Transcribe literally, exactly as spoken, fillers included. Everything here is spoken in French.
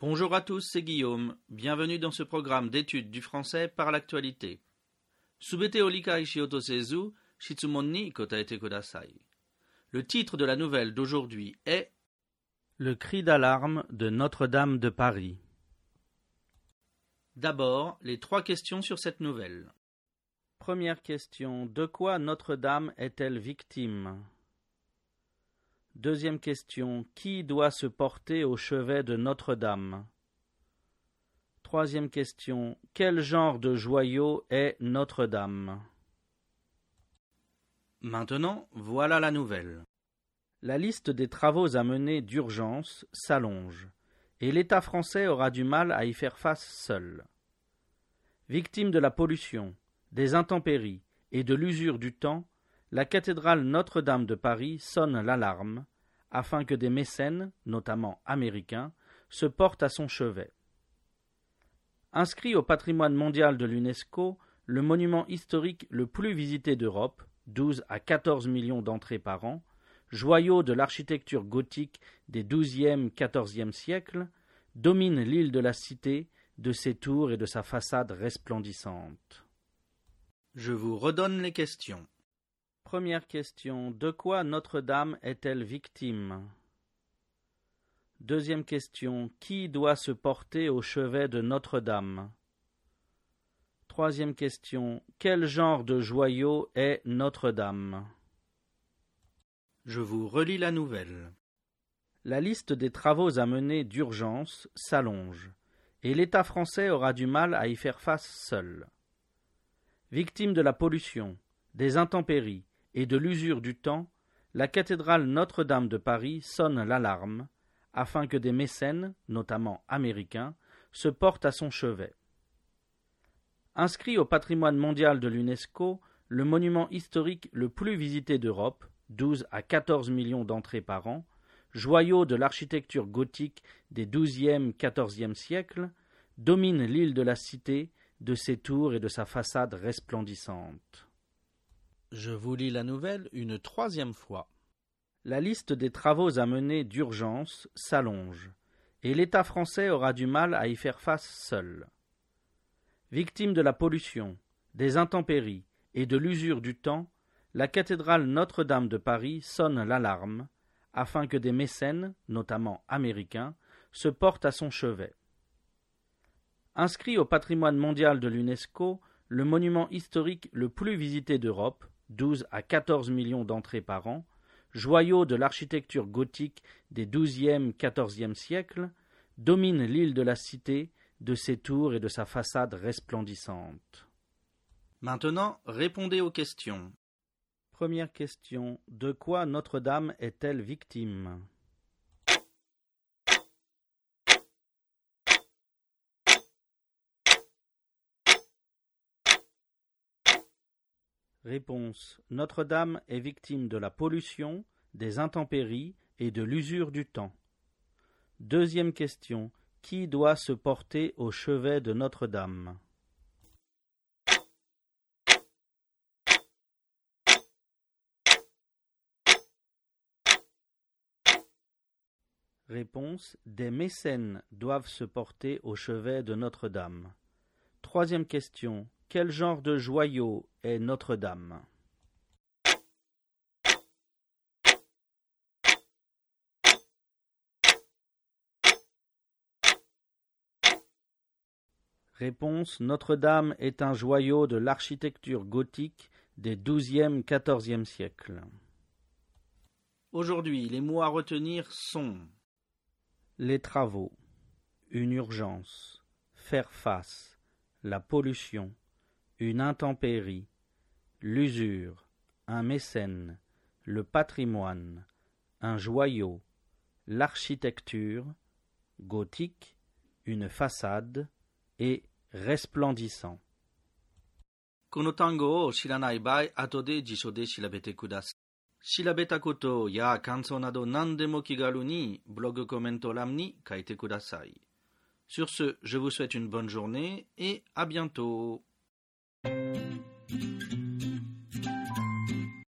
Bonjour à tous, c'est Guillaume. Bienvenue dans ce programme d'études du français par l'actualité. Subete o likai shioto sezu, shitsumon ni kotaete kudasai. Le titre de la nouvelle d'aujourd'hui est Le cri d'alarme de Notre-Dame de Paris. D'abord, les trois questions sur cette nouvelle. Première question. De quoi Notre-Dame est-elle victime? Deuxième question. Qui doit se porter au chevet de Notre-Dame? Troisième question. Quel genre de joyau est Notre-Dame? Maintenant, voilà la nouvelle. La liste des travaux à mener d'urgence s'allonge, et l'État français aura du mal à y faire face seul. Victime de la pollution, des intempéries et de l'usure du temps, la cathédrale Notre-Dame de Paris sonne l'alarme, afin que des mécènes, notamment américains, se portent à son chevet. Inscrit au patrimoine mondial de l'UNESCO, le monument historique le plus visité d'Europe, douze à quatorze millions d'entrées par an, joyau de l'architecture gothique des douzième à quatorzième siècles, domine l'île de la Cité de ses tours et de sa façade resplendissante. Je vous redonne les questions. Première question. De quoi Notre-Dame est-elle victime? Deuxième question. Qui doit se porter au chevet de Notre-Dame? Troisième question. Quel genre de joyau est Notre-Dame? Je vous relis la nouvelle. La liste des travaux à mener d'urgence s'allonge, et l'État français aura du mal à y faire face seul. Victime de la pollution, des intempéries et de l'usure du temps, la cathédrale Notre-Dame de Paris sonne l'alarme, afin que des mécènes, notamment américains, se portent à son chevet. Inscrit au patrimoine mondial de l'UNESCO, le monument historique le plus visité d'Europe, douze à quatorze millions d'entrées par an, joyau de l'architecture gothique des douzième à quatorzième siècles, domine l'île de la Cité de ses tours et de sa façade resplendissante. Je vous lis la nouvelle une troisième fois. La liste des travaux à mener d'urgence s'allonge, et l'État français aura du mal à y faire face seul. Victime de la pollution, des intempéries et de l'usure du temps, la cathédrale Notre-Dame de Paris sonne l'alarme, afin que des mécènes, notamment américains, se portent à son chevet. Inscrit au patrimoine mondial de l'UNESCO, le monument historique le plus visité d'Europe, douze à quatorze millions d'entrées par an, joyau de l'architecture gothique des douzième à quatorzième siècles, domine l'île de la Cité de ses tours et de sa façade resplendissante. Maintenant, répondez aux questions. Première question. De quoi Notre-Dame est-elle victime? Réponse. Notre-Dame est victime de la pollution, des intempéries et de l'usure du temps. Deuxième question. Qui doit se porter au chevet de Notre-Dame? Réponse. Des mécènes doivent se porter au chevet de Notre-Dame. Troisième question. Quel genre de joyau est Notre-Dame? Réponse. Notre-Dame est un joyau de l'architecture gothique des douzième à quatorzième siècles. Aujourd'hui, les mots à retenir sont les travaux, une urgence, faire face, la pollution, une intempérie, l'usure, un mécène, le patrimoine, un joyau, l'architecture, gothique, une façade et resplendissant. この単語を知らない場合、後で辞書で調べてください。調べたことや感想など何でも気軽にブログコメント欄に書いてください。Sur ce, je vous souhaite une bonne journée et à bientôt.